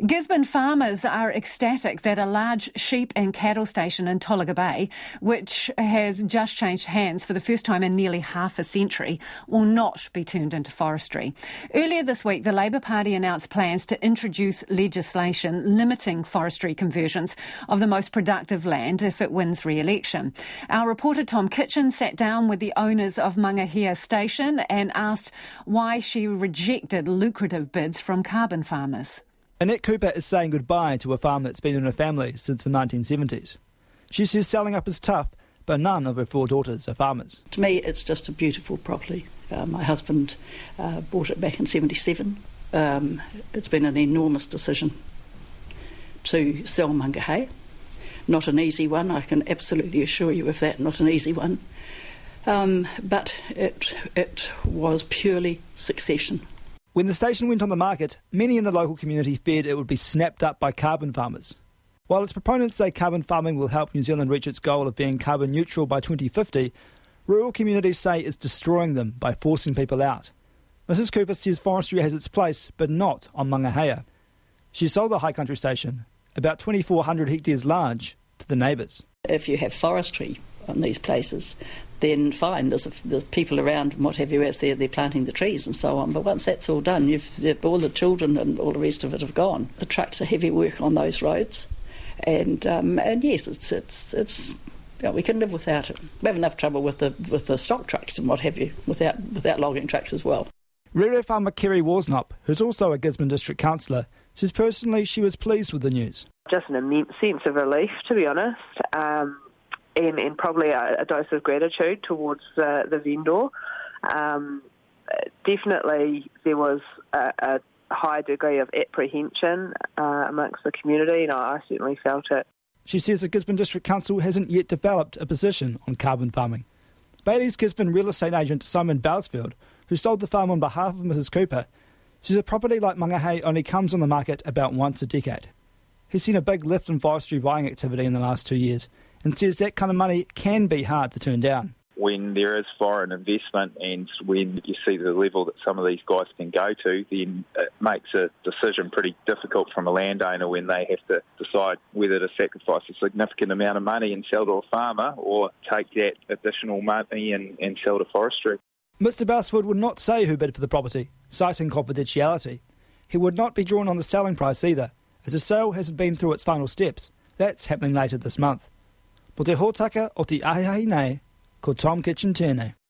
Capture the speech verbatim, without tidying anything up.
Gisborne farmers are ecstatic that a large sheep and cattle station in Tolaga Bay, which has just changed hands for the first time in nearly half a century, will not be turned into forestry. Earlier this week, the Labour Party announced plans to introduce legislation limiting forestry conversions of the most productive land if it wins re-election. Our reporter Tom Kitchen sat down with the owners of Mangahea Station and asked why she rejected lucrative bids from carbon farmers. Annette Cooper is saying goodbye to a farm that's been in her family since the nineteen seventies. She says selling up is tough, but none of her four daughters are farmers. To me, it's just a beautiful property. Uh, my husband uh, bought it back in seventy-seven. Um, it's been an enormous decision to sell Mangahea. Not an easy one, I can absolutely assure you of that, not an easy one. Um, but it, it was purely succession. When the station went on the market, many in the local community feared it would be snapped up by carbon farmers. While its proponents say carbon farming will help New Zealand reach its goal of being carbon neutral by twenty fifty, rural communities say it's destroying them by forcing people out. Missus Cooper says forestry has its place, but not on Mangahea. She sold the High Country station, about twenty-four hundred hectares large, to the neighbours. If you have forestry on these places, then fine, there's, a, there's people around and what have you as they're, they're planting the trees and so on. But once that's all done, you've, all the children and all the rest of it have gone. The trucks are heavy work on those roads. And um, and yes, it's it's it's you know, we can live without it. We have enough trouble with the with the stock trucks and what have you, without without logging trucks as well. Rere farmer Kerry Worsnop, who's also a Gisborne District Councillor, says personally she was pleased with the news. Just an immense sense of relief, to be honest. Um, And, and probably a, a dose of gratitude towards the, the vendor. Um, definitely there was a, a high degree of apprehension uh, amongst the community, and I certainly felt it. She says the Gisborne District Council hasn't yet developed a position on carbon farming. Bailey's Gisborne real estate agent Simon Bousfield, who sold the farm on behalf of Missus Cooper, says a property like Mangahea only comes on the market about once a decade. He's seen a big lift in forestry buying activity in the last two years, and says that kind of money can be hard to turn down. When there is foreign investment and when you see the level that some of these guys can go to, then it makes a decision pretty difficult from a landowner when they have to decide whether to sacrifice a significant amount of money and sell to a farmer or take that additional money and, and sell to forestry. Mister Bousfield would not say who bid for the property, citing confidentiality. He would not be drawn on the selling price either, as the sale hasn't been through its final steps. That's happening later this month. Mo te hōtaka o te ahiahi nei, ko Tom Kitchen tēnei.